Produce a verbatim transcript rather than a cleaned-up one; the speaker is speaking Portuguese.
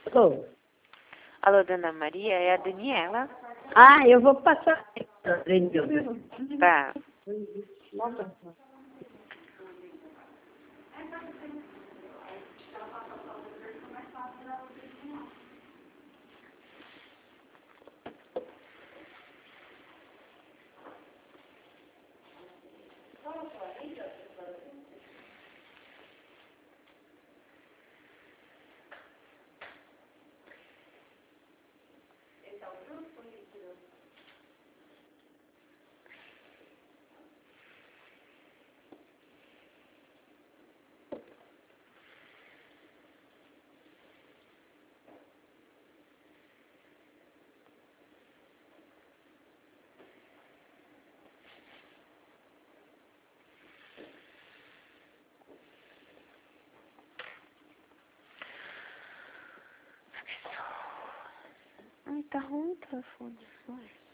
Alô? Alô, Dona Maria, é a Daniela? Ah, eu vou passar. Tá. Ai, tá ruim o telefone. Ai.